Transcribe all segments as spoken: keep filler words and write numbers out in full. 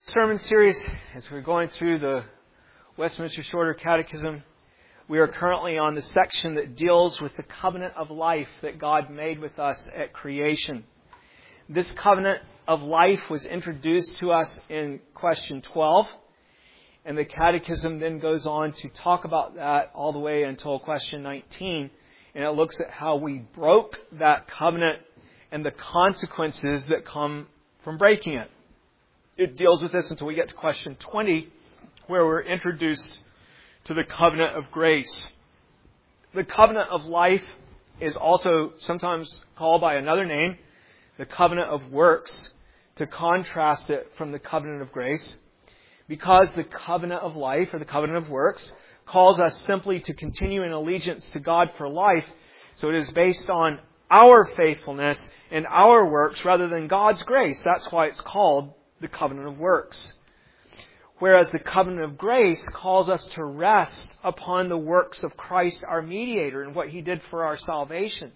Sermon series, as we're going through the Westminster Shorter Catechism, we are currently on the section that deals with the covenant of life that God made with us at creation. This covenant of life was introduced to us in question twelve, and the Catechism then goes on to talk about that all the way until question nineteen, and it looks at how we broke that covenant and the consequences that come from breaking it. It deals with this until we get to question twenty, where we're introduced to the covenant of grace. The covenant of life is also sometimes called by another name, the covenant of works, to contrast it from the covenant of grace, because the covenant of life, or the covenant of works, calls us simply to continue in allegiance to God for life. So it is based on our faithfulness and our works rather than God's grace. That's why it's called the covenant of works. Whereas the covenant of grace calls us to rest upon the works of Christ, our mediator, and what He did for our salvation.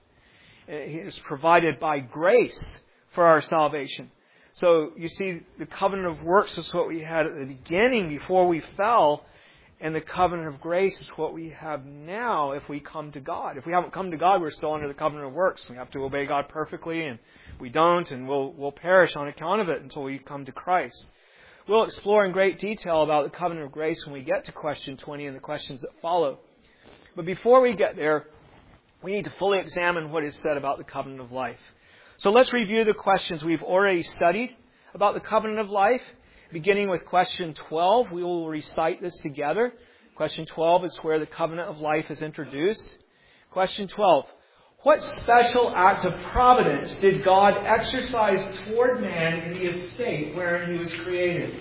He is provided by grace for our salvation. So you see, the covenant of works is what we had at the beginning before we fell, and the covenant of grace is what we have now if we come to God. If we haven't come to God, we're still under the covenant of works. We have to obey God perfectly, and we don't, and we'll, we'll perish on account of it until we come to Christ. We'll explore in great detail about the covenant of grace when we get to question twenty and the questions that follow. But before we get there, we need to fully examine what is said about the covenant of life. So let's review the questions we've already studied about the covenant of life. Beginning with question twelve, we will recite this together. Question twelve is where the covenant of life is introduced. Question twelve. What special act of providence did God exercise toward man in the estate wherein he was created?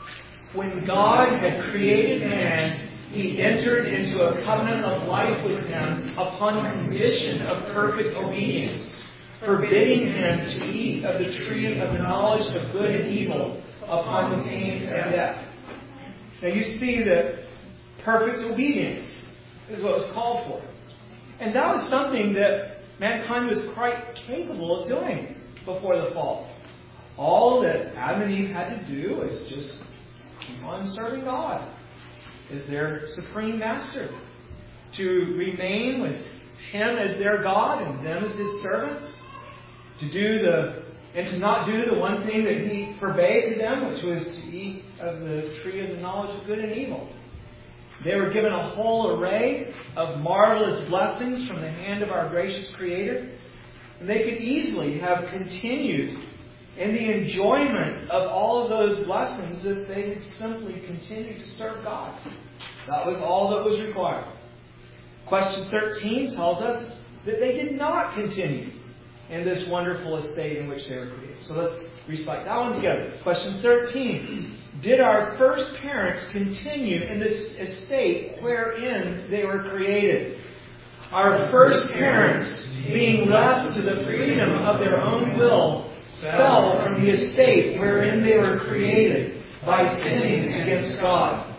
When God had created man, He entered into a covenant of life with him upon condition of perfect obedience, forbidding him to eat of the tree of the knowledge of good and evil, upon the pain of death. Now you see that perfect obedience is what was called for. And that was something that mankind was quite capable of doing before the fall. All that Adam and Eve had to do was just keep on serving God as their supreme master, to remain with Him as their God and them as His servants, to do the and to not do the one thing that He forbade to them, which was to eat of the tree of the knowledge of good and evil. They were given a whole array of marvelous blessings from the hand of our gracious Creator. And they could easily have continued in the enjoyment of all of those blessings if they had simply continued to serve God. That was all that was required. Question thirteen tells us that they did not continue in this wonderful estate in which they were created. So let's recite that one together. Question thirteen. Did our first parents continue in this estate wherein they were created? Our first parents, being left to the freedom of their own will, fell from the estate wherein they were created by sinning against God.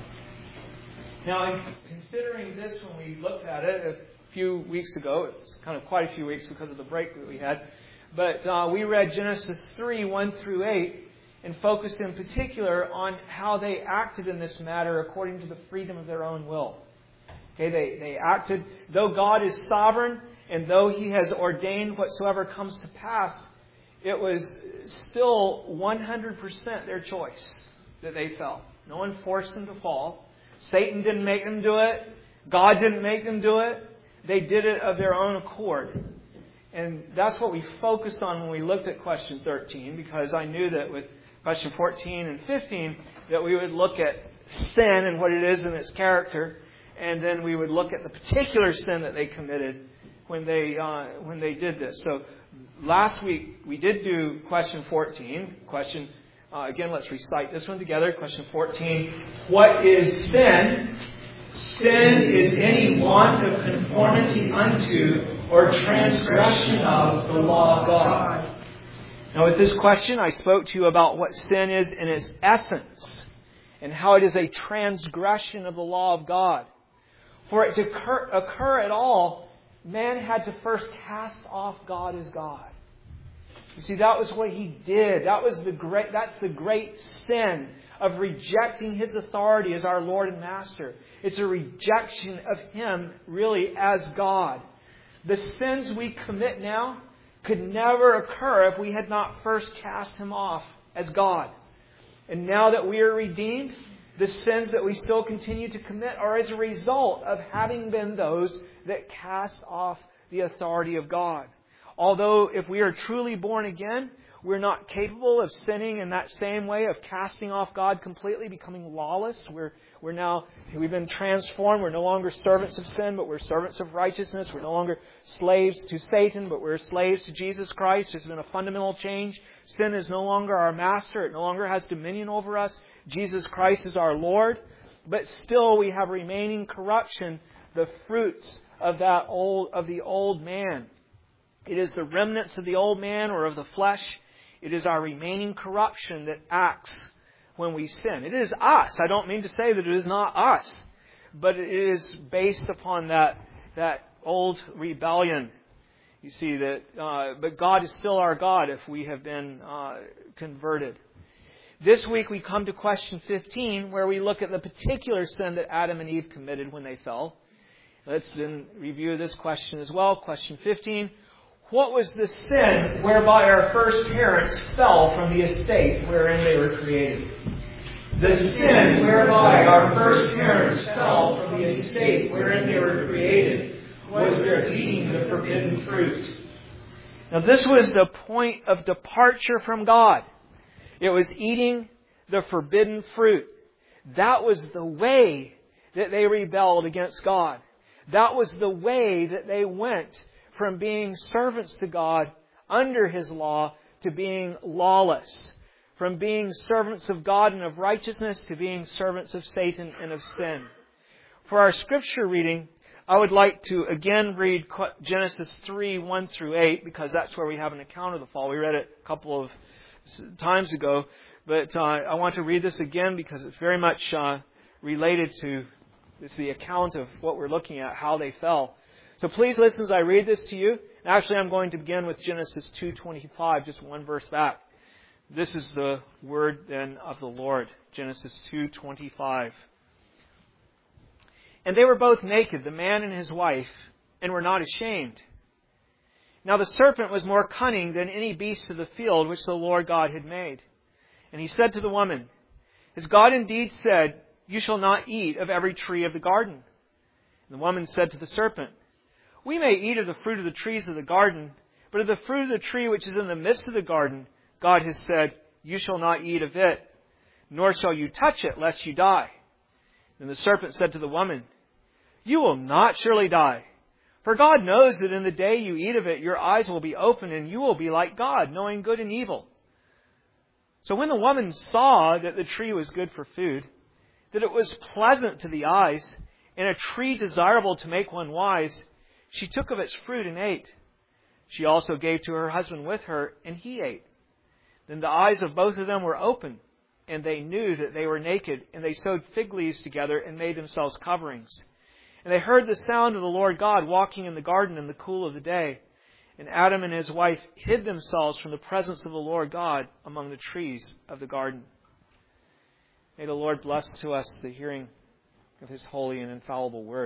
Now, in considering this when we looked at it a few weeks ago, it's kind of quite a few weeks because of the break that we had, but uh, we read Genesis three, one through eight, and focused in particular on how they acted in this matter according to the freedom of their own will. Okay, they, they acted, though God is sovereign, and though He has ordained whatsoever comes to pass, it was still one hundred percent their choice that they fell. No one forced them to fall. Satan didn't make them do it. God didn't make them do it. They did it of their own accord. And that's what we focused on when we looked at question thirteen, because I knew that with question fourteen and fifteen that we would look at sin and what it is and its character, and then we would look at the particular sin that they committed when they uh, when they did this. So last week we did do question fourteen. Question uh, again, let's recite this one together. Question fourteen. What is sin? Sin is any want of conformity unto or transgression of the law of God. Now with this question, I spoke to you about what sin is in its essence and how it is a transgression of the law of God. For it to occur, occur at all, man had to first cast off God as God. You see, that was what he did. That was the great, that's the great sin of rejecting His authority as our Lord and Master. It's a rejection of Him really as God. The sins we commit now could never occur if we had not first cast Him off as God. And now that we are redeemed, the sins that we still continue to commit are as a result of having been those that cast off the authority of God. Although if we are truly born again, we're not capable of sinning in that same way, of casting off God completely, becoming lawless. We're we're now we've been transformed. We're no longer servants of sin, but we're servants of righteousness. We're no longer slaves to Satan, but we're slaves to Jesus Christ. There's been a fundamental change. Sin is no longer our master. It no longer has dominion over us. Jesus Christ is our Lord. But still we have remaining corruption, the fruits of that old of the old man. It is the remnants of the old man or of the flesh. It is our remaining corruption that acts when we sin. It is us. I don't mean to say that it is not us, but it is based upon that that old rebellion. You see that, uh, but God is still our God if we have been uh, converted. This week we come to question fifteen, where we look at the particular sin that Adam and Eve committed when they fell. Let's then review this question as well. Question fifteen. What was the sin whereby our first parents fell from the estate wherein they were created? The sin whereby our first parents fell from the estate wherein they were created was their eating the forbidden fruit. Now this was the point of departure from God. It was eating the forbidden fruit. That was the way that they rebelled against God. That was the way that they went from being servants to God under His law to being lawless. From being servants of God and of righteousness to being servants of Satan and of sin. For our scripture reading, I would like to again read Genesis three, one through eight, because that's where we have an account of the fall. We read it a couple of times ago, but uh, I want to read this again because it's very much uh, related to this, the account of what we're looking at, how they fell. So please listen as I read this to you. Actually, I'm going to begin with Genesis two twenty-five, just one verse back. This is the word then of the Lord. Genesis two twenty-five. And they were both naked, the man and his wife, and were not ashamed. Now the serpent was more cunning than any beast of the field which the Lord God had made. And he said to the woman, Has God indeed said, You shall not eat of every tree of the garden? And the woman said to the serpent, We may eat of the fruit of the trees of the garden, but of the fruit of the tree which is in the midst of the garden, God has said, You shall not eat of it, nor shall you touch it, lest you die. Then the serpent said to the woman, You will not surely die. For God knows that in the day you eat of it, your eyes will be opened, and you will be like God, knowing good and evil. So when the woman saw that the tree was good for food, that it was pleasant to the eyes, and a tree desirable to make one wise, she took of its fruit and ate. She also gave to her husband with her, and he ate. Then the eyes of both of them were opened, and they knew that they were naked, and they sewed fig leaves together and made themselves coverings. And they heard the sound of the Lord God walking in the garden in the cool of the day. And Adam and his wife hid themselves from the presence of the Lord God among the trees of the garden. May the Lord bless to us the hearing of His holy and infallible word.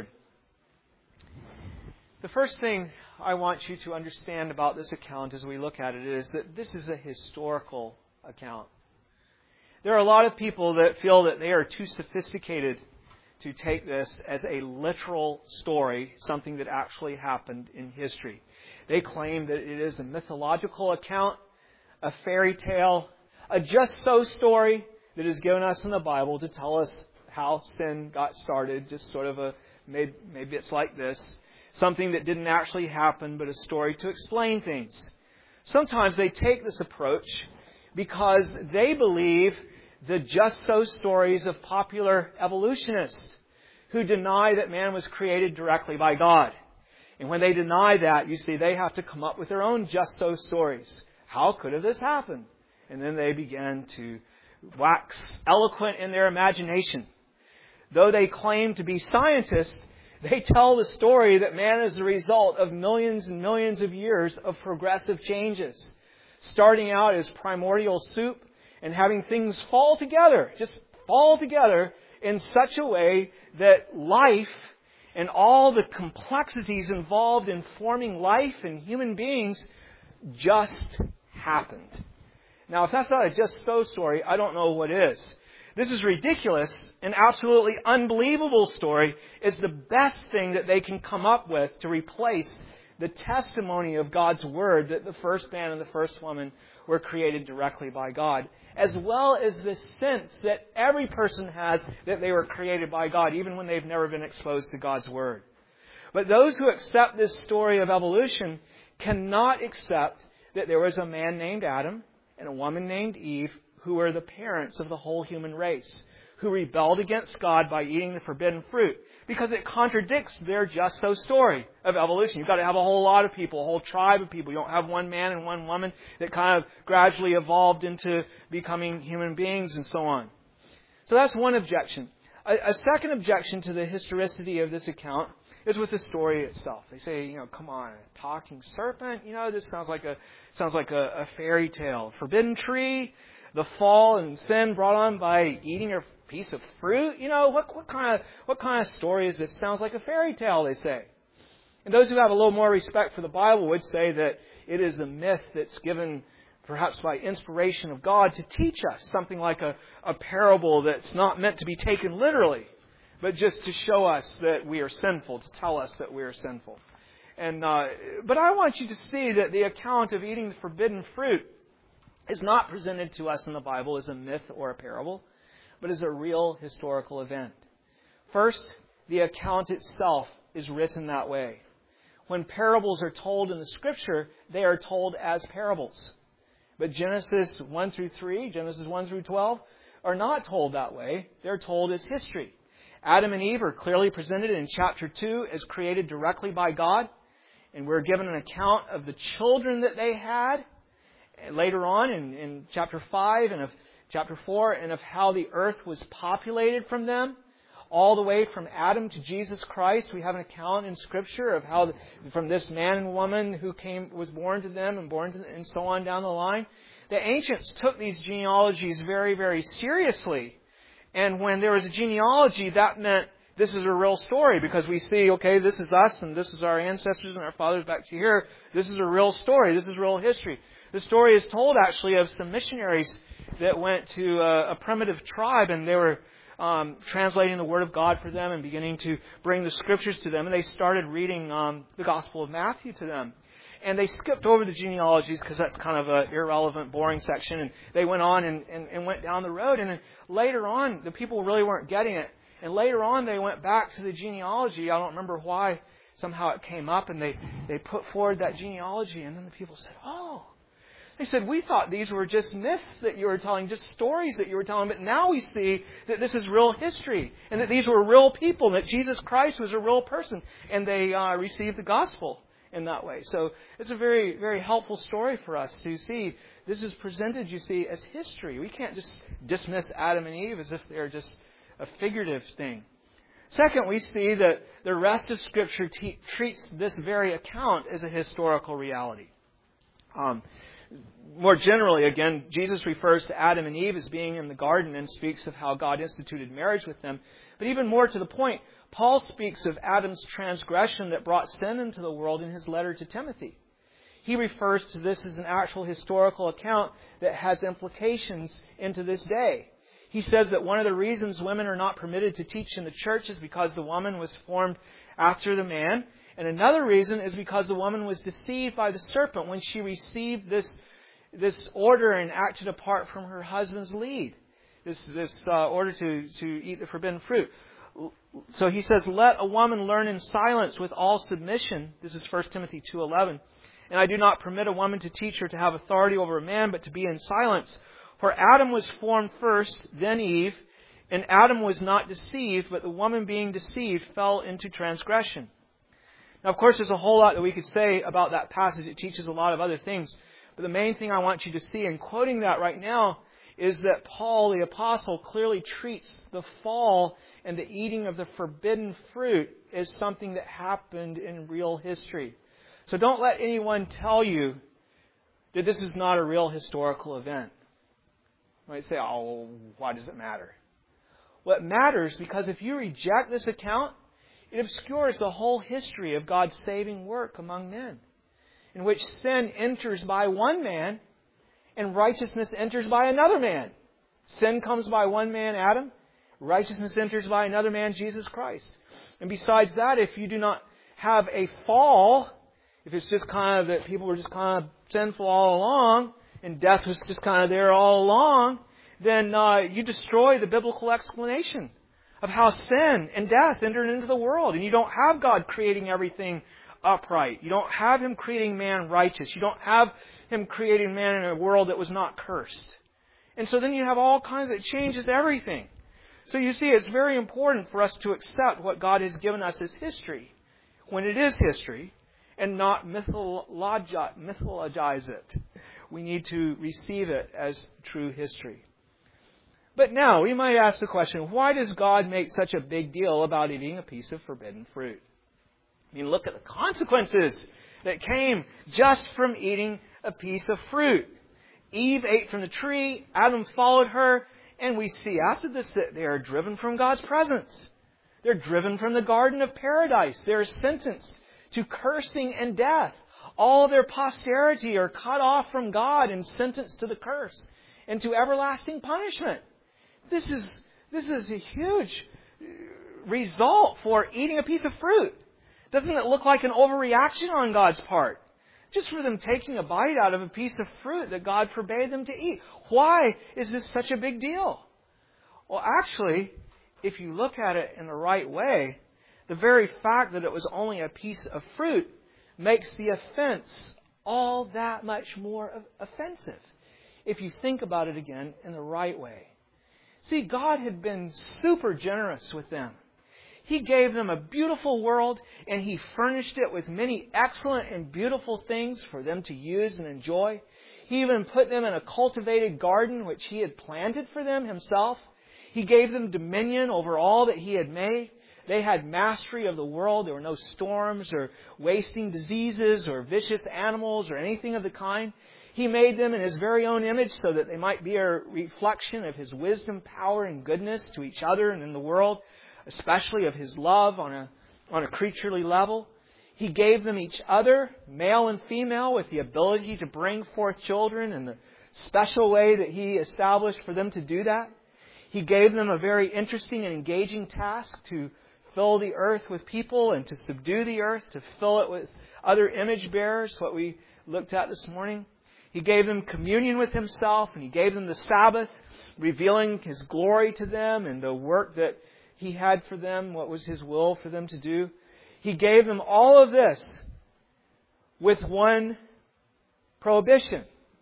The first thing I want you to understand about this account as we look at it is that this is a historical account. There are a lot of people that feel that they are too sophisticated to take this as a literal story, something that actually happened in history. They claim that it is a mythological account, a fairy tale, a just-so story that is given us in the Bible to tell us how sin got started, just sort of a, maybe, maybe it's like this, something that didn't actually happen, but a story to explain things. Sometimes they take this approach because they believe the just-so stories of popular evolutionists who deny that man was created directly by God. And when they deny that, you see, they have to come up with their own just-so stories. How could have this happened? And then they begin to wax eloquent in their imagination. Though they claim to be scientists, they tell the story that man is the result of millions and millions of years of progressive changes. Starting out as primordial soup, and having things fall together, just all together in such a way that life and all the complexities involved in forming life and human beings just happened. Now, if that's not a just so story, I don't know what is. This is ridiculous and absolutely unbelievable story is the best thing that they can come up with to replace the testimony of God's Word that the first man and the first woman were created directly by God, as well as the sense that every person has that they were created by God, even when they've never been exposed to God's Word. But those who accept this story of evolution cannot accept that there was a man named Adam and a woman named Eve who were the parents of the whole human race, who rebelled against God by eating the forbidden fruit, because it contradicts their just so story of evolution. You've got to have a whole lot of people, a whole tribe of people. You don't have one man and one woman that kind of gradually evolved into becoming human beings and so on. So that's one objection. A, a second objection to the historicity of this account is with the story itself. They say, you know, come on, a talking serpent, you know, this sounds like a sounds like a, a fairy tale. Forbidden tree, the fall and sin brought on by eating a piece of fruit. You know, what what kind of what kind of story is this? Sounds like a fairy tale, they say. And those who have a little more respect for the Bible would say that it is a myth that's given perhaps by inspiration of God to teach us something like a, a parable that's not meant to be taken literally, but just to show us that we are sinful, to tell us that we are sinful. And uh, but I want you to see that the account of eating the forbidden fruit is not presented to us in the Bible as a myth or a parable, but as a real historical event. First, the account itself is written that way. When parables are told in the Scripture, they are told as parables. But Genesis one through three, Genesis one through twelve, are not told that way. They're told as history. Adam and Eve are clearly presented in chapter two as created directly by God. And we're given an account of the children that they had later on in, in chapter five and of chapter four, and of how the earth was populated from them. All the way from Adam to Jesus Christ, we have an account in Scripture of how from this man and woman who came was born to them and born to them, and so on down the line. The ancients took these genealogies very, very seriously. And when there was a genealogy, that meant this is a real story, because we see, okay, this is us and this is our ancestors and our fathers back to here. This is a real story. This is real history. The story is told actually of some missionaries that went to a, a primitive tribe, and they were um, translating the Word of God for them and beginning to bring the Scriptures to them. And they started reading um, the Gospel of Matthew to them. And they skipped over the genealogies because that's kind of an irrelevant, boring section. And they went on and, and, and went down the road. And then later on, the people really weren't getting it. And later on, they went back to the genealogy. I don't remember why. Somehow it came up, and they, they put forward that genealogy. And then the people said, oh. They said, we thought these were just myths that you were telling, just stories that you were telling, but now we see that this is real history, and that these were real people, and that Jesus Christ was a real person, and they uh, received the gospel in that way. So it's a very, very helpful story for us to see. This is presented, you see, as history. We can't just dismiss Adam and Eve as if they're just a figurative thing. Second, we see that the rest of Scripture te- treats this very account as a historical reality. Um, More generally, again, Jesus refers to Adam and Eve as being in the garden and speaks of how God instituted marriage with them. But even more to the point, Paul speaks of Adam's transgression that brought sin into the world in his letter to Timothy. He refers to this as an actual historical account that has implications into this day. He says that one of the reasons women are not permitted to teach in the church is because the woman was formed after the man. And another reason is because the woman was deceived by the serpent when she received this this order and acted apart from her husband's lead. This this uh, order to, to eat the forbidden fruit. So he says, let a woman learn in silence with all submission. This is First Timothy two eleven. And I do not permit a woman to teach her to have authority over a man, but to be in silence. For Adam was formed first, then Eve. And Adam was not deceived, but the woman being deceived fell into transgression. Now, of course, there's a whole lot that we could say about that passage. It teaches a lot of other things. But the main thing I want you to see in quoting that right now is that Paul, the apostle, clearly treats the fall and the eating of the forbidden fruit as something that happened in real history. So don't let anyone tell you that this is not a real historical event. You might say, oh, why does it matter? what matters, because if you reject this account, it obscures the whole history of God's saving work among men, in which sin enters by one man and righteousness enters by another man. Sin comes by one man, Adam. Righteousness enters by another man, Jesus Christ. And besides that, if you do not have a fall, if it's just kind of that people were just kind of sinful all along, and death was just kind of there all along, then uh, you destroy the biblical explanation of how sin and death entered into the world. And you don't have God creating everything upright. You don't have Him creating man righteous. You don't have Him creating man in a world that was not cursed. And so then you have all kinds of, it changes everything. So you see, it's very important for us to accept what God has given us as history, when it is history, and not mythologize, mythologize it. We need to receive it as true history. But now, we might ask the question, why does God make such a big deal about eating a piece of forbidden fruit? I mean, look at the consequences that came just from eating a piece of fruit. Eve ate from the tree, Adam followed her, and we see after this that they are driven from God's presence. They're driven from the Garden of Paradise. They're sentenced to cursing and death. All of their posterity are cut off from God and sentenced to the curse and to everlasting punishment. This is, this is a huge result for eating a piece of fruit. Doesn't it look like an overreaction on God's part? Just for them taking a bite out of a piece of fruit that God forbade them to eat. Why is this such a big deal? Well, actually, if you look at it in the right way, the very fact that it was only a piece of fruit makes the offense all that much more offensive, if you think about it again in the right way. See, God had been super generous with them. He gave them a beautiful world, and He furnished it with many excellent and beautiful things for them to use and enjoy. He even put them in a cultivated garden which He had planted for them Himself. He gave them dominion over all that He had made. They had mastery of the world. There were no storms or wasting diseases or vicious animals or anything of the kind. He made them in His very own image so that they might be a reflection of His wisdom, power, and goodness to each other and in the world, especially of His love on a, on a creaturely level. He gave them each other, male and female, with the ability to bring forth children in the special way that He established for them to do that. He gave them a very interesting and engaging task to fill the earth with people and to subdue the earth, to fill it with other image bearers, what we looked at this morning. He gave them communion with Himself, and He gave them the Sabbath, revealing His glory to them and the work that He had for them, what was His will for them to do. He gave them all of this with one prohibition: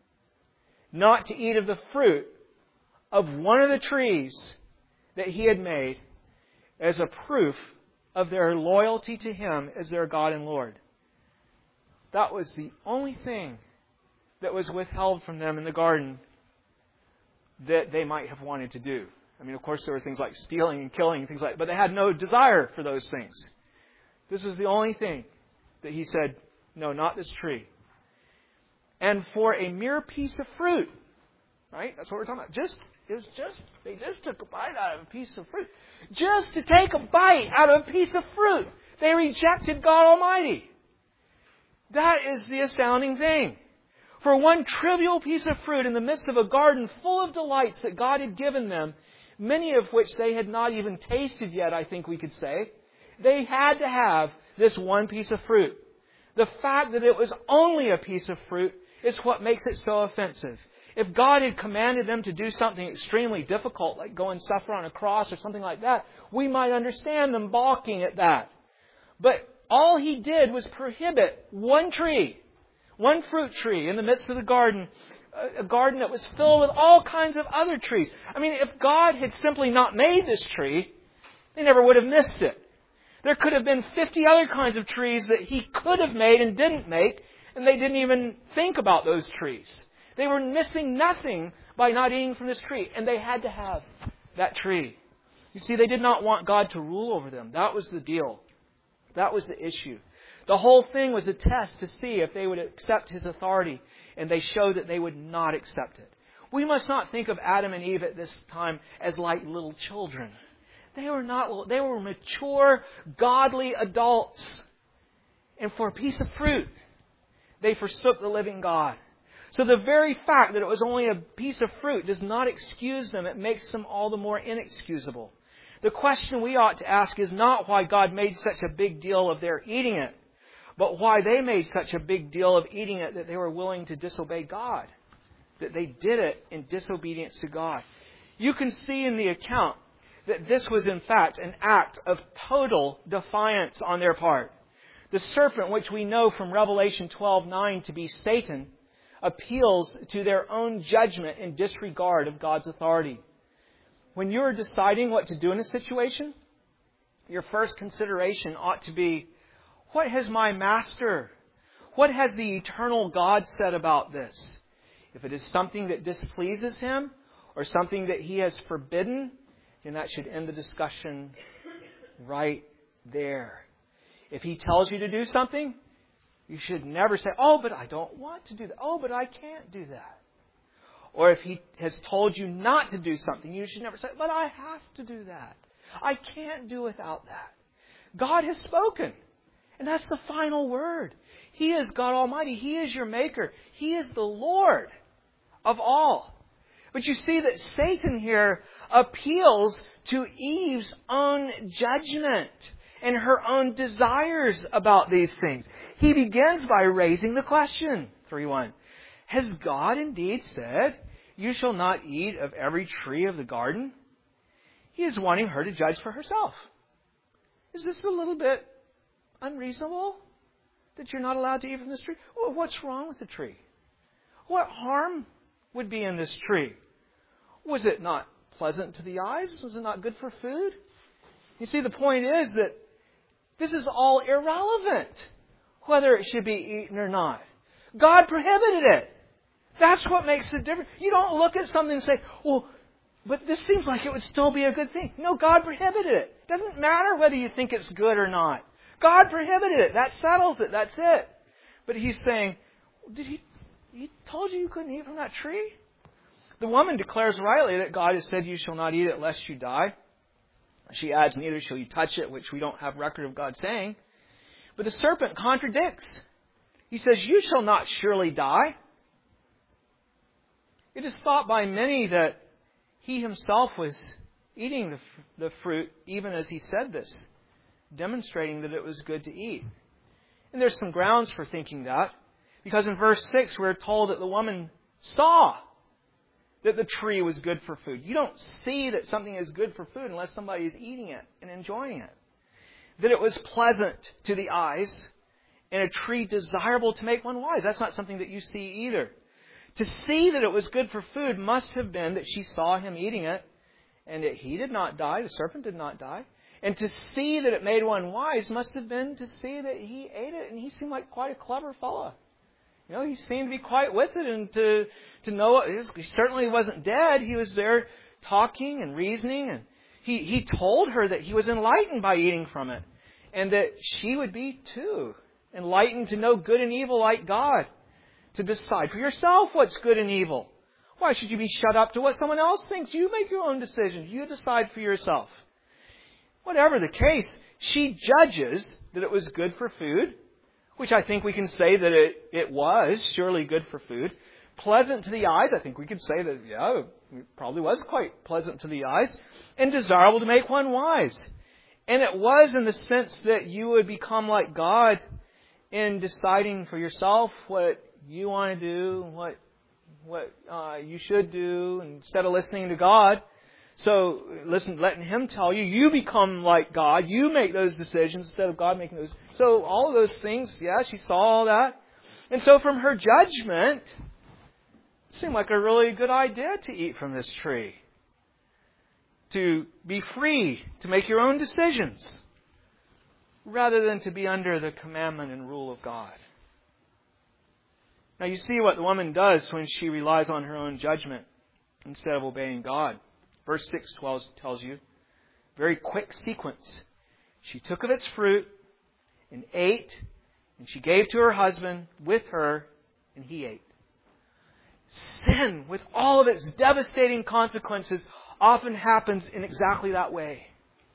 not to eat of the fruit of one of the trees that He had made as a proof of their loyalty to Him as their God and Lord. That was the only thing that was withheld from them in the garden that they might have wanted to do. I mean, of course, there were things like stealing and killing and things like that, but they had no desire for those things. This was the only thing that He said, no, not this tree. And for a mere piece of fruit, right? That's what we're talking about. Just, it was just, they just took a bite out of a piece of fruit. Just to take a bite out of a piece of fruit, they rejected God Almighty. That is the astounding thing. For one trivial piece of fruit in the midst of a garden full of delights that God had given them, many of which they had not even tasted yet, I think we could say, they had to have this one piece of fruit. The fact that it was only a piece of fruit is what makes it so offensive. If God had commanded them to do something extremely difficult, like go and suffer on a cross or something like that, we might understand them balking at that. But all He did was prohibit one tree, one fruit tree in the midst of the garden, a garden that was filled with all kinds of other trees. I mean, if God had simply not made this tree, they never would have missed it. There could have been fifty other kinds of trees that He could have made and didn't make, and they didn't even think about those trees. They were missing nothing by not eating from this tree, and they had to have that tree. You see, they did not want God to rule over them. That was the deal. That was the issue. The whole thing was a test to see if they would accept His authority, and they showed that they would not accept it. We must not think of Adam and Eve at this time as like little children. They were not, they were mature, godly adults. And for a piece of fruit, they forsook the living God. So the very fact that it was only a piece of fruit does not excuse them. It makes them all the more inexcusable. The question we ought to ask is not why God made such a big deal of their eating it, but why they made such a big deal of eating it that they were willing to disobey God. That they did it in disobedience to God. You can see in the account that this was in fact an act of total defiance on their part. The serpent, which we know from Revelation twelve nine to be Satan, appeals to their own judgment in disregard of God's authority. When you're deciding what to do in a situation, your first consideration ought to be, what has my master, what has the eternal God said about this? If it is something that displeases him or something that he has forbidden, then that should end the discussion right there. If he tells you to do something, you should never say, oh, but I don't want to do that. Oh, but I can't do that. Or if he has told you not to do something, you should never say, but I have to do that. I can't do without that. God has spoken. And that's the final word. He is God Almighty. He is your Maker. He is the Lord of all. But you see that Satan here appeals to Eve's own judgment and her own desires about these things. He begins by raising the question, three one. Has God indeed said, you shall not eat of every tree of the garden? He is wanting her to judge for herself. Is this a little bit unreasonable that you're not allowed to eat from this tree? Well, what's wrong with the tree? What harm would be in this tree? Was it not pleasant to the eyes? Was it not good for food? You see, the point is that this is all irrelevant, whether it should be eaten or not. God prohibited it. That's what makes the difference. You don't look at something and say, well, but this seems like it would still be a good thing. No, God prohibited it. It doesn't matter whether you think it's good or not. God prohibited it. That settles it. That's it. But he's saying, did he, he told you you couldn't eat from that tree? The woman declares rightly that God has said you shall not eat it lest you die. She adds, neither shall you touch it, which we don't have record of God saying. But the serpent contradicts. He says, you shall not surely die. It is thought by many that he himself was eating the, the fruit even as he said this, demonstrating that it was good to eat. And there's some grounds for thinking that, because in verse six we're told that the woman saw that the tree was good for food. You don't see that something is good for food unless somebody is eating it and enjoying it. That it was pleasant to the eyes and a tree desirable to make one wise. That's not something that you see either. To see that it was good for food must have been that she saw him eating it and that he did not die, the serpent did not die. And to see that it made one wise must have been to see that he ate it and he seemed like quite a clever fellow. You know, he seemed to be quite with it and to, to know, he certainly wasn't dead. He was there talking and reasoning, and he, he told her that he was enlightened by eating from it and that she would be too, enlightened to know good and evil like God, to decide for yourself what's good and evil. Why should you be shut up to what someone else thinks? You make your own decisions. You decide for yourself. Whatever the case, she judges that it was good for food, which I think we can say that it, it was surely good for food. Pleasant to the eyes, I think we could say that, yeah, it probably was quite pleasant to the eyes. And desirable to make one wise. And it was in the sense that you would become like God in deciding for yourself what you want to do, what what uh, you should do, instead of listening to God. So, listen, letting Him tell you, you become like God. You make those decisions instead of God making those. So, all of those things, yeah, she saw all that. And so, from her judgment, it seemed like a really good idea to eat from this tree. To be free, to make your own decisions, rather than to be under the commandment and rule of God. Now, you see what the woman does when she relies on her own judgment instead of obeying God. Verse six tells you, very quick sequence. She took of its fruit and ate, and she gave to her husband with her, and he ate. Sin, with all of its devastating consequences, often happens in exactly that way.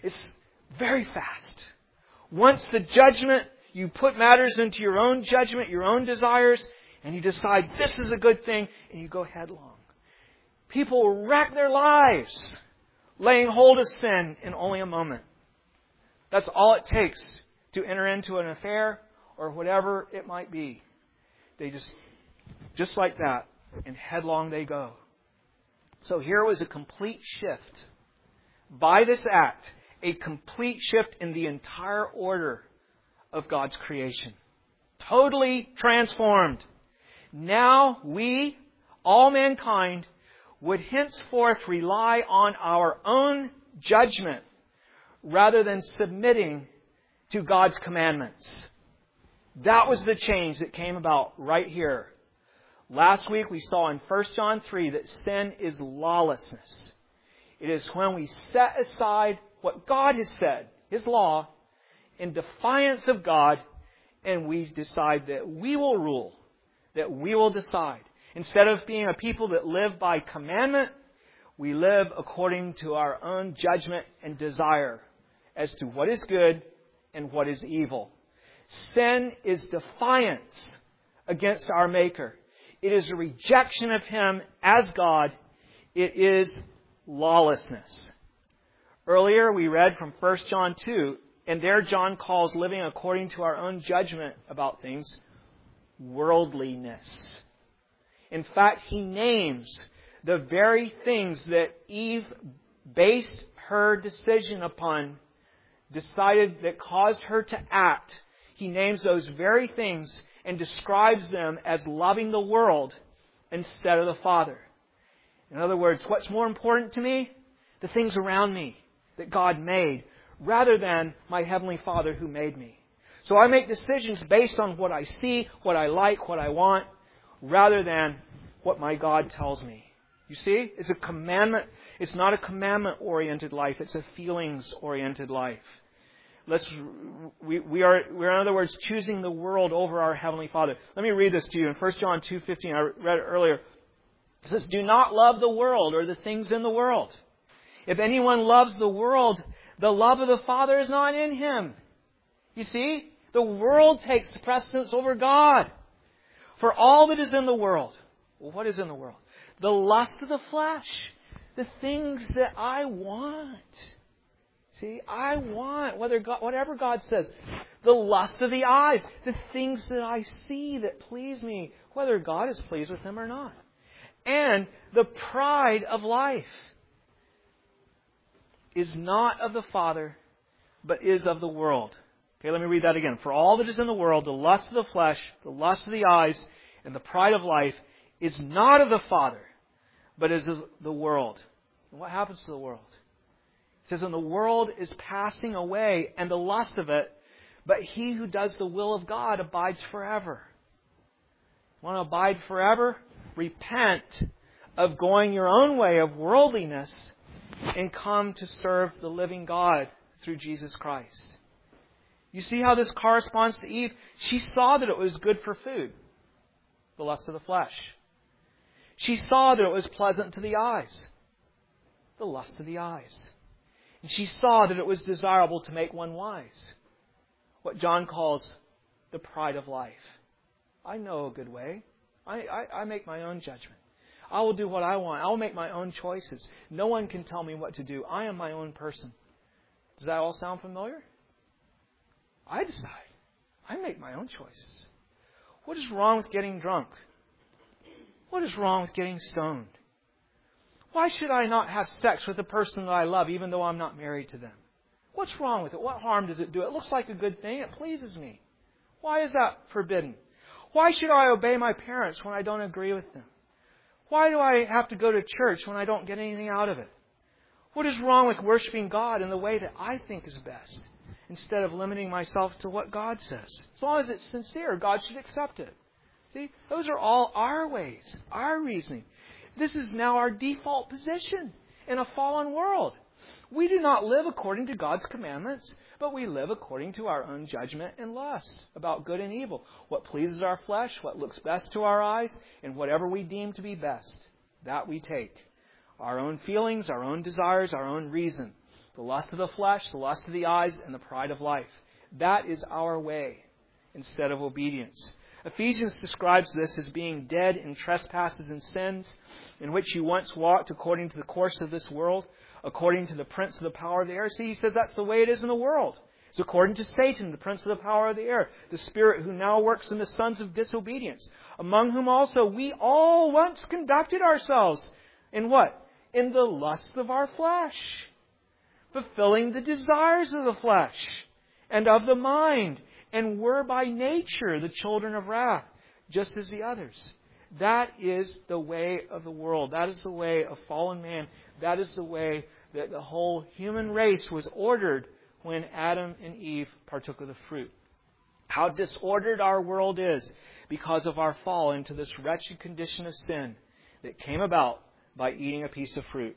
It's very fast. Once the judgment, you put matters into your own judgment, your own desires, and you decide this is a good thing, and you go headlong. People wreck their lives laying hold of sin in only a moment. That's all it takes to enter into an affair or whatever it might be. They just, just like that, and headlong they go. So here was a complete shift. By this act, a complete shift in the entire order of God's creation. Totally transformed. Now we, all mankind, would henceforth rely on our own judgment rather than submitting to God's commandments. That was the change that came about right here. Last week we saw in First John three that sin is lawlessness. It is when we set aside what God has said, His law, in defiance of God, and we decide that we will rule, that we will decide. Instead of being a people that live by commandment, we live according to our own judgment and desire as to what is good and what is evil. Sin is defiance against our Maker. It is a rejection of Him as God. It is lawlessness. Earlier we read from First John two, and there John calls living according to our own judgment about things worldliness. In fact, he names the very things that Eve based her decision upon, decided that caused her to act. He names those very things and describes them as loving the world instead of the Father. In other words, what's more important to me? The things around me that God made, rather than my Heavenly Father who made me. So I make decisions based on what I see, what I like, what I want, rather than what my God tells me. You see? It's a commandment. It's not a commandment-oriented life. It's a feelings-oriented life. Let's, we, we are, we're in other words, choosing the world over our Heavenly Father. Let me read this to you. In First John two fifteen, I read it earlier. It says, "Do not love the world or the things in the world. If anyone loves the world, the love of the Father is not in him." You see? The world takes precedence over God. For all that is in the world. Well, what is in the world? The lust of the flesh. The things that I want. See, I want whether God, whatever God says. The lust of the eyes. The things that I see that please me. Whether God is pleased with them or not. And the pride of life is not of the Father, but is of the world. Okay, let me read that again. For all that is in the world, the lust of the flesh, the lust of the eyes, and the pride of life is not of the Father, but is of the world. And what happens to the world? It says, "And the world is passing away, and the lust of it, but he who does the will of God abides forever." Want to abide forever? Repent of going your own way of worldliness and come to serve the living God through Jesus Christ. You see how this corresponds to Eve? She saw that it was good for food, the lust of the flesh. She saw that it was pleasant to the eyes, the lust of the eyes. And she saw that it was desirable to make one wise, what John calls the pride of life. I know a good way. I, I, I make my own judgment. I will do what I want. I will make my own choices. No one can tell me what to do. I am my own person. Does that all sound familiar? I decide. I make my own choices. What is wrong with getting drunk? What is wrong with getting stoned? Why should I not have sex with the person that I love even though I'm not married to them? What's wrong with it? What harm does it do? It looks like a good thing. It pleases me. Why is that forbidden? Why should I obey my parents when I don't agree with them? Why do I have to go to church when I don't get anything out of it? What is wrong with worshiping God in the way that I think is best, instead of limiting myself to what God says? As long as it's sincere, God should accept it. See, those are all our ways, our reasoning. This is now our default position in a fallen world. We do not live according to God's commandments, but we live according to our own judgment and lust about good and evil. What pleases our flesh, what looks best to our eyes, and whatever we deem to be best, that we take. Our own feelings, our own desires, our own reason. The lust of the flesh, the lust of the eyes, and the pride of life. That is our way instead of obedience. Ephesians describes this as being dead in trespasses and sins, in which you once walked according to the course of this world, according to the prince of the power of the air. See, he says that's the way it is in the world. It's according to Satan, the prince of the power of the air, the spirit who now works in the sons of disobedience, among whom also we all once conducted ourselves. In what? In the lusts of our flesh, fulfilling the desires of the flesh and of the mind, and were by nature the children of wrath, just as the others. That is the way of the world. That is the way of fallen man. That is the way that the whole human race was ordered when Adam and Eve partook of the fruit. How disordered our world is because of our fall into this wretched condition of sin that came about by eating a piece of fruit.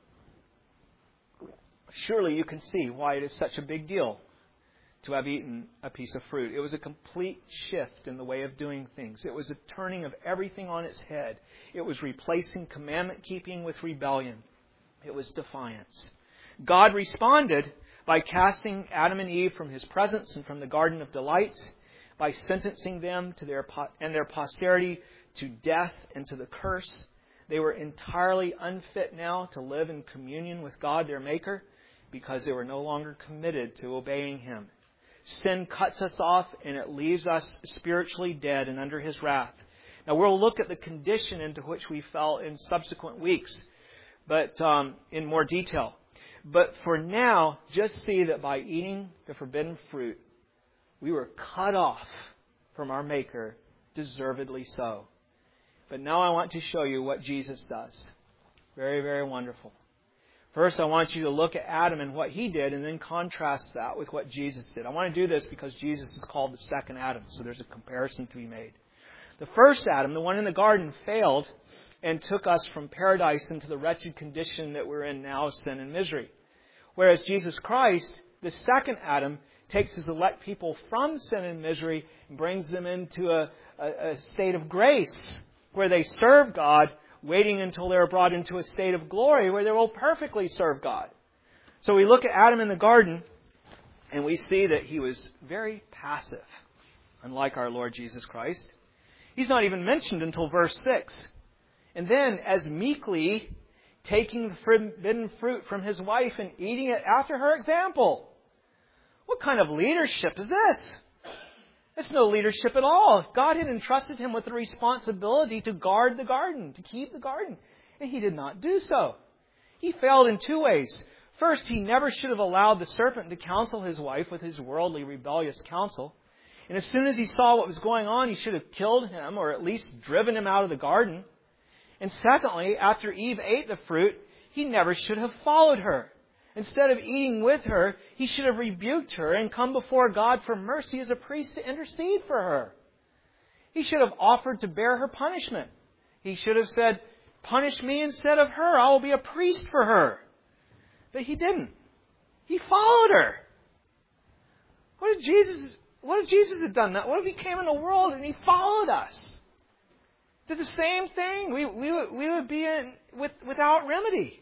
Surely you can see why it is such a big deal to have eaten a piece of fruit. It was a complete shift in the way of doing things. It was a turning of everything on its head. It was replacing commandment keeping with rebellion. It was defiance. God responded by casting Adam and Eve from His presence and from the Garden of Delights, by sentencing them to their and their posterity to death and to the curse. They were entirely unfit now to live in communion with God, their Maker, because they were no longer committed to obeying Him. Sin cuts us off and it leaves us spiritually dead and under His wrath. Now we'll look at the condition into which we fell in subsequent weeks, but um, in more detail. But for now, just see that by eating the forbidden fruit, we were cut off from our Maker, deservedly so. But now I want to show you what Jesus does. Very, very wonderful. First, I want you to look at Adam and what he did, and then contrast that with what Jesus did. I want to do this because Jesus is called the second Adam, so there's a comparison to be made. The first Adam, the one in the garden, failed and took us from paradise into the wretched condition that we're in now of sin and misery. Whereas Jesus Christ, the second Adam, takes His elect people from sin and misery and brings them into a, a, a state of grace where they serve God, waiting until they are brought into a state of glory where they will perfectly serve God. So we look at Adam in the garden and we see that he was very passive, unlike our Lord Jesus Christ. He's not even mentioned until verse six. And then, as meekly taking the forbidden fruit from his wife and eating it after her example. What kind of leadership is this? It's no leadership at all. God had entrusted him with the responsibility to guard the garden, to keep the garden. And he did not do so. He failed in two ways. First, he never should have allowed the serpent to counsel his wife with his worldly, rebellious counsel. And as soon as he saw what was going on, he should have killed him or at least driven him out of the garden. And secondly, after Eve ate the fruit, he never should have followed her. Instead of eating with her, he should have rebuked her and come before God for mercy as a priest to intercede for her. He should have offered to bear her punishment. He should have said, punish me instead of her. I will be a priest for her. But he didn't. He followed her. What if Jesus, what if Jesus had done that? What if he came in the world and he followed us? Did the same thing? We, we, would, we would be in, with, without remedy.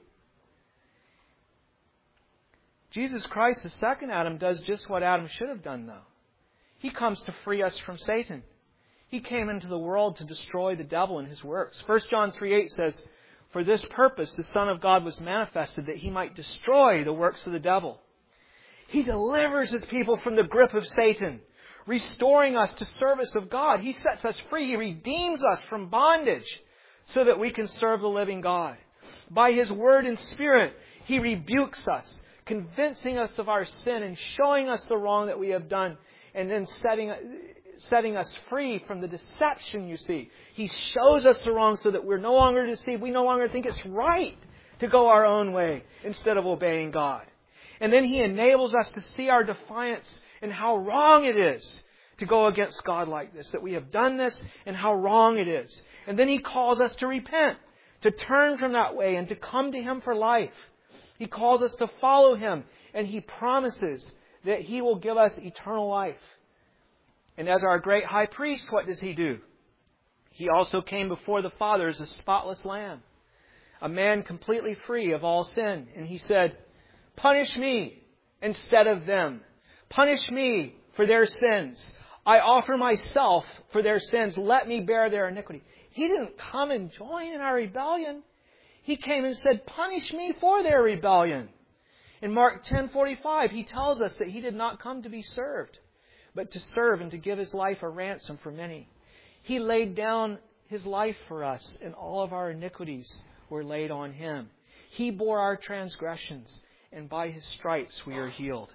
Jesus Christ, the second Adam, does just what Adam should have done, though. He comes to free us from Satan. He came into the world to destroy the devil and his works. First John three eight says, for this purpose the Son of God was manifested, that he might destroy the works of the devil. He delivers his people from the grip of Satan, restoring us to service of God. He sets us free. He redeems us from bondage so that we can serve the living God. By his word and spirit, he rebukes us, convincing us of our sin and showing us the wrong that we have done, and then setting, setting us free from the deception, you see. He shows us the wrong so that we're no longer deceived. We no longer think it's right to go our own way instead of obeying God. And then he enables us to see our defiance and how wrong it is to go against God like this, that we have done this and how wrong it is. And then he calls us to repent, to turn from that way and to come to him for life. He calls us to follow him, and he promises that he will give us eternal life. And as our great high priest, what does he do? He also came before the Father as a spotless lamb, a man completely free of all sin. And he said, Punish me instead of them. Punish me for their sins. I offer myself for their sins. Let me bear their iniquity. He didn't come and join in our rebellion. He came and said, punish me for their rebellion. In Mark ten forty-five, He tells us that He did not come to be served, but to serve and to give His life a ransom for many. He laid down His life for us, and all of our iniquities were laid on Him. He bore our transgressions, and by His stripes we are healed.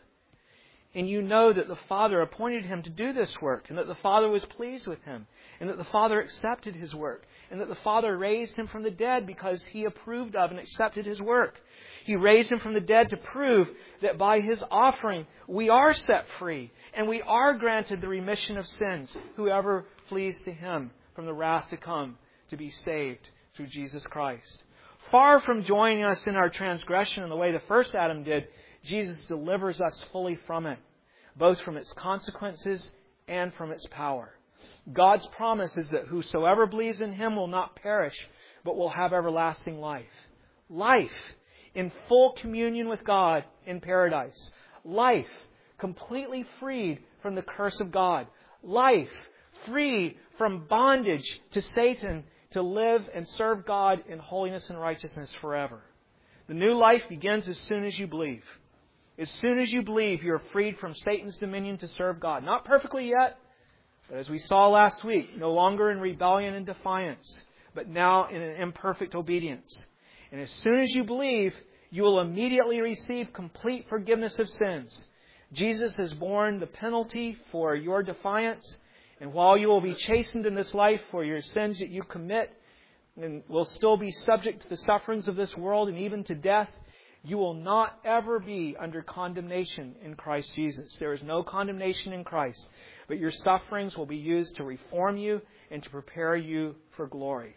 And you know that the Father appointed Him to do this work, and that the Father was pleased with Him, and that the Father accepted His work, and that the Father raised Him from the dead because He approved of and accepted His work. He raised Him from the dead to prove that by His offering we are set free, and we are granted the remission of sins, whoever flees to Him from the wrath to come to be saved through Jesus Christ. Far from joining us in our transgression in the way the first Adam did, Jesus delivers us fully from it, both from its consequences and from its power. God's promise is that whosoever believes in Him will not perish, but will have everlasting life. Life in full communion with God in paradise. Life completely freed from the curse of God. Life free from bondage to Satan to live and serve God in holiness and righteousness forever. The new life begins as soon as you believe. As soon as you believe, you're freed from Satan's dominion to serve God. Not perfectly yet, but as we saw last week, no longer in rebellion and defiance, but now in an imperfect obedience. And as soon as you believe, you will immediately receive complete forgiveness of sins. Jesus has borne the penalty for your defiance, and while you will be chastened in this life for your sins that you commit, and will still be subject to the sufferings of this world and even to death, you will not ever be under condemnation in Christ Jesus. There is no condemnation in Christ, but your sufferings will be used to reform you and to prepare you for glory.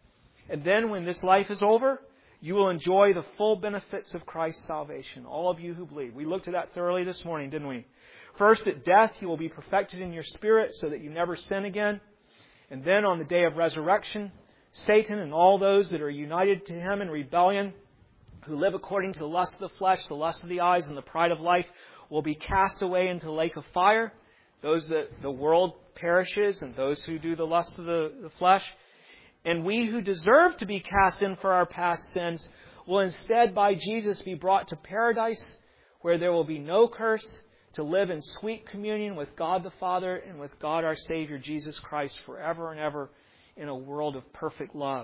And then when this life is over, you will enjoy the full benefits of Christ's salvation, all of you who believe. We looked at that thoroughly this morning, didn't we? First, at death, you will be perfected in your spirit so that you never sin again. And then on the day of resurrection, Satan and all those that are united to him in rebellion, who live according to the lust of the flesh, the lust of the eyes, and the pride of life, will be cast away into the lake of fire. Those that the world perishes and those who do the lust of the, the flesh. And we who deserve to be cast in for our past sins will instead by Jesus be brought to paradise, where there will be no curse, to live in sweet communion with God the Father and with God our Savior Jesus Christ forever and ever in a world of perfect love.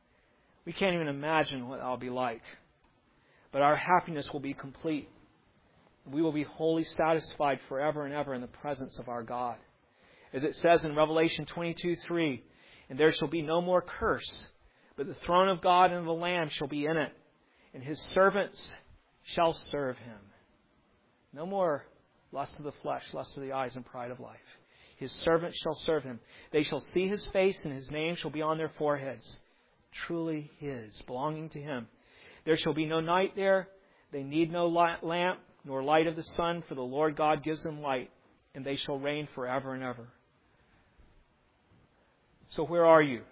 We can't even imagine what that'll be like. But our happiness will be complete. We will be wholly satisfied forever and ever in the presence of our God. As it says in Revelation twenty-two three, and there shall be no more curse, but the throne of God and of the Lamb shall be in it, and His servants shall serve Him. No more lust of the flesh, lust of the eyes, and pride of life. His servants shall serve Him. They shall see His face, and His name shall be on their foreheads. Truly His, belonging to Him. There shall be no night there. They need no lamp, nor light of the sun, for the Lord God gives them light, and they shall reign forever and ever. So where are you?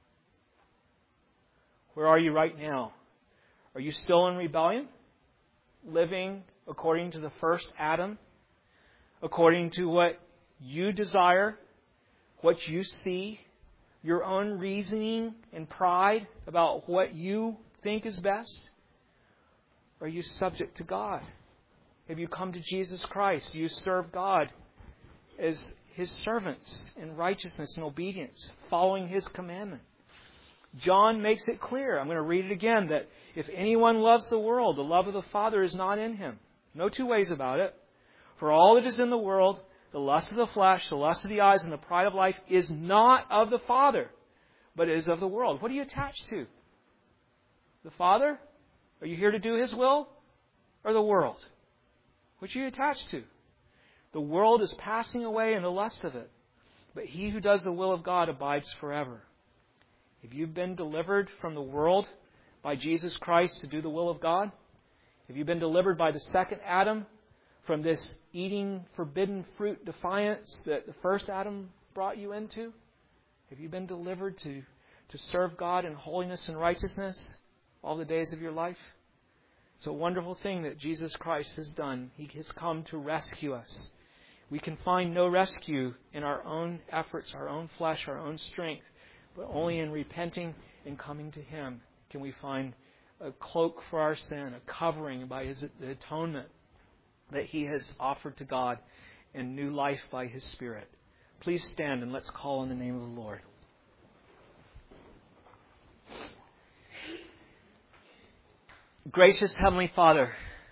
Where are you right now? Are you still in rebellion? Living according to the first Adam? According to what you desire? What you see? Your own reasoning and pride about what you think is best? Or are you subject to God? Have you come to Jesus Christ? Do you serve God as His servants in righteousness and obedience, following His commandment? John makes it clear, I'm going to read it again, that if anyone loves the world, the love of the Father is not in him. No two ways about it. For all that is in the world, the lust of the flesh, the lust of the eyes, and the pride of life is not of the Father, but is of the world. What are you attached to? The Father? Are you here to do His will? Or the world? Which are you attached to? The world is passing away in the lust of it, but he who does the will of God abides forever. Have you been delivered from the world by Jesus Christ to do the will of God? Have you been delivered by the second Adam from this eating forbidden fruit defiance that the first Adam brought you into? Have you been delivered to, to serve God in holiness and righteousness all the days of your life? It's a wonderful thing that Jesus Christ has done. He has come to rescue us. We can find no rescue in our own efforts, our own flesh, our own strength, but only in repenting and coming to Him can we find a cloak for our sin, a covering by His the atonement that He has offered to God, and new life by His Spirit. Please stand and let's call on the name of the Lord. Gracious Heavenly Father,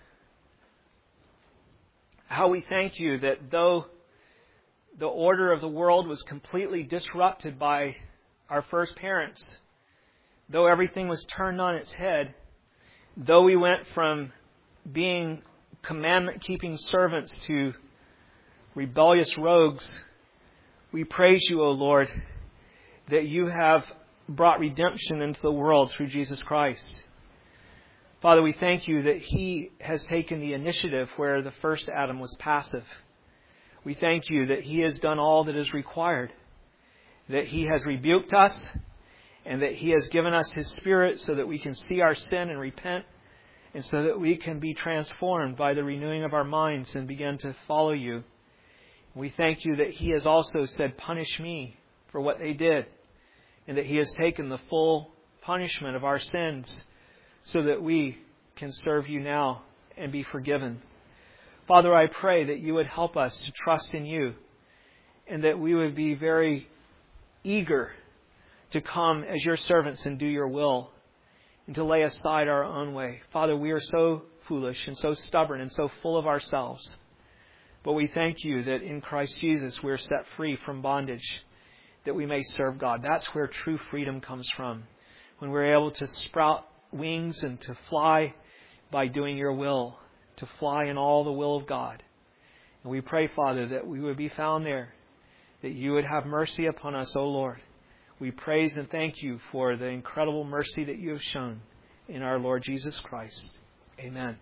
how we thank You that though the order of the world was completely disrupted by our first parents, though everything was turned on its head, though we went from being commandment-keeping servants to rebellious rogues, we praise You, O Lord, that You have brought redemption into the world through Jesus Christ. Father, we thank You that He has taken the initiative where the first Adam was passive. We thank You that He has done all that is required, that He has rebuked us, and that He has given us His Spirit so that we can see our sin and repent, and so that we can be transformed by the renewing of our minds and begin to follow You. We thank You that He has also said, punish me for what they did, and that He has taken the full punishment of our sins so that we can serve You now and be forgiven. Father, I pray that You would help us to trust in You, and that we would be very eager to come as Your servants and do Your will, and to lay aside our own way. Father, we are so foolish and so stubborn and so full of ourselves. But we thank You that in Christ Jesus we are set free from bondage, that we may serve God. That's where true freedom comes from, when we're able to sprout wings and to fly by doing Your will, to fly in all the will of God. And we pray, Father, that we would be found there, that You would have mercy upon us, O Lord. We praise and thank You for the incredible mercy that You have shown in our Lord Jesus Christ. Amen.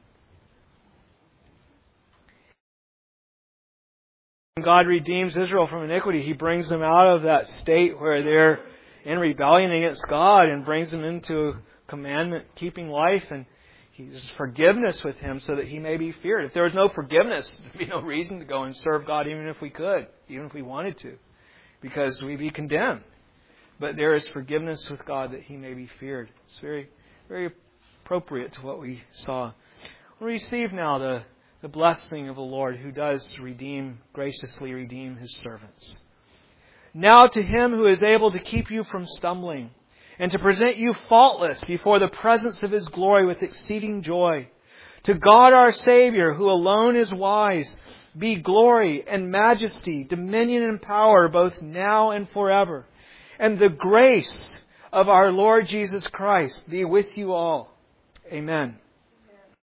When God redeems Israel from iniquity, He brings them out of that state where they're in rebellion against God and brings them into commandment-keeping life, and He's forgiveness with Him so that He may be feared. If there was no forgiveness, there'd be no reason to go and serve God even if we could, even if we wanted to, because we'd be condemned. But there is forgiveness with God that He may be feared. It's very, very appropriate to what we saw. We'll receive now the, the blessing of the Lord who does redeem, graciously redeem His servants. Now to Him who is able to keep you from stumbling, and to present you faultless before the presence of His glory with exceeding joy. To God our Savior, who alone is wise, be glory and majesty, dominion and power, both now and forever. And the grace of our Lord Jesus Christ be with you all. Amen.